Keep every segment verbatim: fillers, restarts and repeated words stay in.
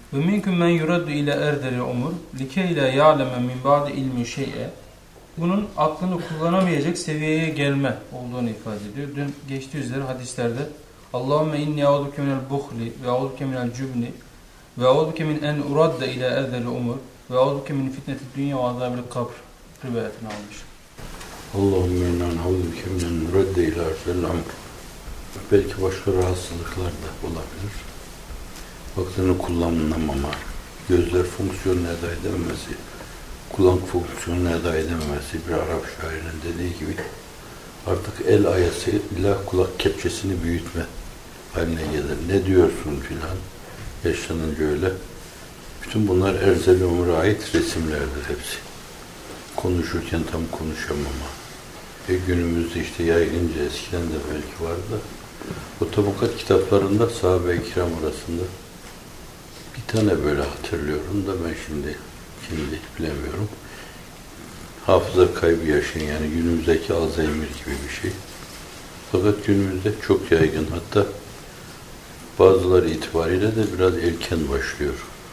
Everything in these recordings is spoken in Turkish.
Ve minkum men yuraddu ile erderi umur likey la ya'leme min ba'di ilmi şey'e. Bunun aklını kullanamayacak seviyeye gelme olduğunu ifade ediyor. Dün geçtiği üzere hadislerde Allahümme inni a'udhuke minel buhli ve a'udhuke minel cübni ve a'udhuke min en uradda ile erderi umur ve a'udhuke min fitneti dünya ve azabil kabr rivayetini almış. Allahümme inna na'udhuke minen nuradde ila erdel amr. Belki başka rahatsızlıklar da olabilir. Aklını kullanamama, gözler fonksiyonunu eda edememesi, kulak fonksiyonunu eda edememesi, bir Arap şairinin dediği gibi artık el ayasıyla kulak kepçesini büyütme haline gelir. Ne diyorsun filan, yaşlanınca öyle. Bütün bunlar erzeli umura ait resimlerdir hepsi. Konuşurken tam konuşamama. Ve günümüzde işte yaygınca, eskiden de belki vardı. O tabukat kitaplarında sahabe-i kiram arasında bir tane böyle hatırlıyorum da ben şimdi şimdi bilemiyorum. Hafıza kaybı yaşayan, yani günümüzdeki Alzheimer gibi bir şey. Fakat günümüzde çok yaygın, hatta bazıları itibariyle de biraz erken başlıyor.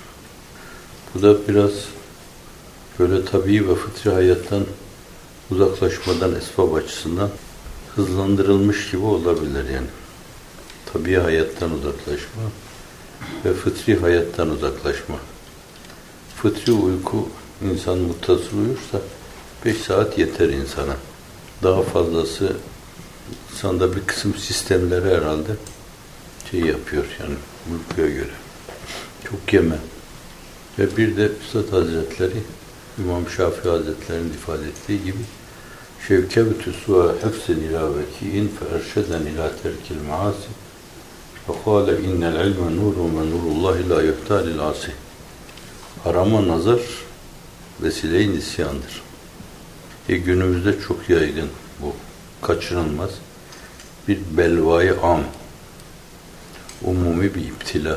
Bu da biraz böyle tabii ve fıtri hayattan uzaklaşmadan, esbab açısından hızlandırılmış gibi olabilir yani. Tabii hayattan uzaklaşma ve fıtri hayattan uzaklaşma. Fıtri uyku, insan muttasıl uyursa beş saat yeter insana. Daha fazlası insanda bir kısım sistemleri herhalde şey yapıyor yani uykuya göre. Çok yeme. Ve bir de Üstad Hazretleri, İmam Şafii Hazretleri'nin ifade ettiği gibi şevkevtü su'a hefsen ila veki'in fe erşeden ila terkil maasi ve kâle innel ilme nurun ve nurullahi la yuhtâlil asi. Harama nazar vesile-i nisyandır. E günümüzde çok yaygın bu. Kaçınılmaz. Bir belvayı am. Umumi bir iptila.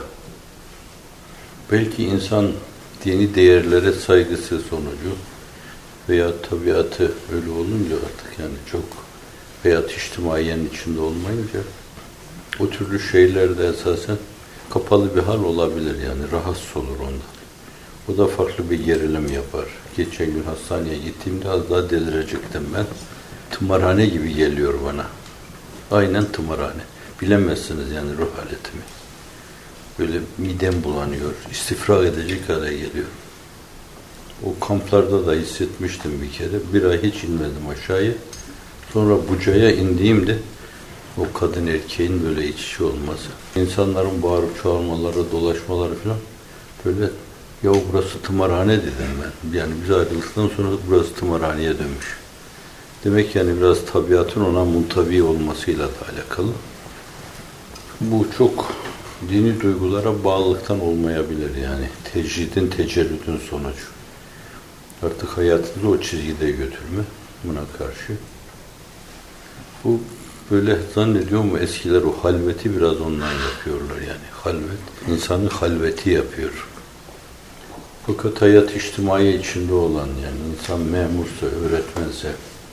Belki insan dini değerlere saygısı sonucu veya tabiatı öyle olunca artık yani çok veya içtimaiyenin içinde olmayınca o türlü şeylerde esasen kapalı bir hal olabilir yani rahatsız olur ondan. O da farklı bir gerilim yapar. Geçen gün hastaneye gittiğimde az daha delirecektim ben. Tımarhane gibi geliyor bana. Aynen tımarhane. Bilemezsiniz yani ruh haletimi. Böyle midem bulanıyor, istifra edecek hale geliyor. O kamplarda da hissetmiştim bir kere. Bir ay hiç inmedim aşağıya. Sonra Buca'ya indiğimde o kadın erkeğin böyle iç içe olması. İnsanların bağırıp çoğalmaları, dolaşmaları falan böyle ya burası tımarhane dedim ben. Yani biz ayrıldıktan sonra burası tımarhaneye dönmüş. Demek yani biraz tabiatın ona muntavi olmasıyla da alakalı. Bu çok dini duygulara bağlılıktan olmayabilir yani. Tecridin, tecerrüdün sonucu. Artık hayatınızı o çizgide götürme buna karşı. Bu böyle zannediyorum eskiler o halveti biraz ondan yapıyorlar yani. Halvet, insanı halveti yapıyor. Fakat hayat içtimai içinde olan yani insan memursa, öğretmense,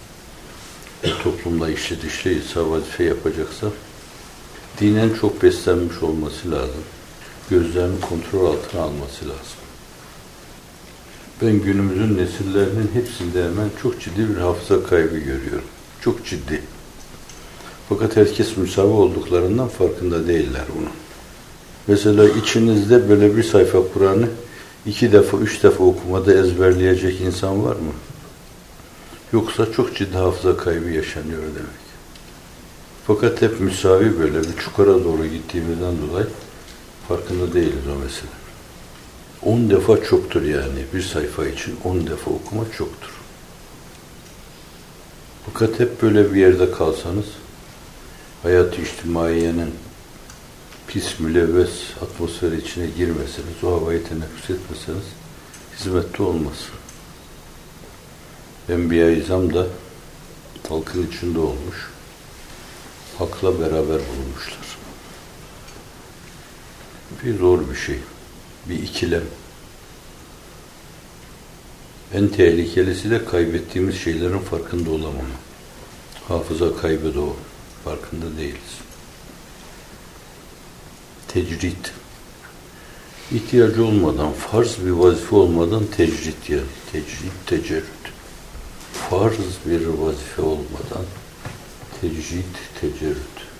toplumda işi dışlıysa, vazife yapacaksa dinen çok beslenmiş olması lazım. Gözlerini kontrol altına alması lazım. Ben günümüzün nesillerinin hepsinde hemen çok ciddi bir hafıza kaybı görüyorum. Çok ciddi. Fakat herkes müsavi olduklarından farkında değiller bunun. Mesela içinizde böyle bir sayfa Kur'an'ı iki defa, üç defa okumada ezberleyecek insan var mı? Yoksa çok ciddi hafıza kaybı yaşanıyor demek. Fakat hep müsavi böyle bir çukura doğru gittiğimizden dolayı farkında değiliz o mesele. On defa çoktur yani. Bir sayfa için on defa okuma çoktur. Fakat hep böyle bir yerde kalsanız, hayat-ı içtimaiyenin pis, mülevves atmosferi içine girmeseniz, o havayı teneffüs etmeseniz hizmette olmaz. Enbiya-i İzam da halkın içinde olmuş. Hakla beraber bulunmuşlar. Bir zor bir şey. Bir ikilem. En tehlikelisi de kaybettiğimiz şeylerin farkında olamama. Hafıza kaybı da o. Farkında değiliz. Tecrid. İhtiyacı olmadan, farz bir vazife olmadan tecrit yer. Tecrit, tecerrüt. Farz bir vazife olmadan tecrit, tecerrüt.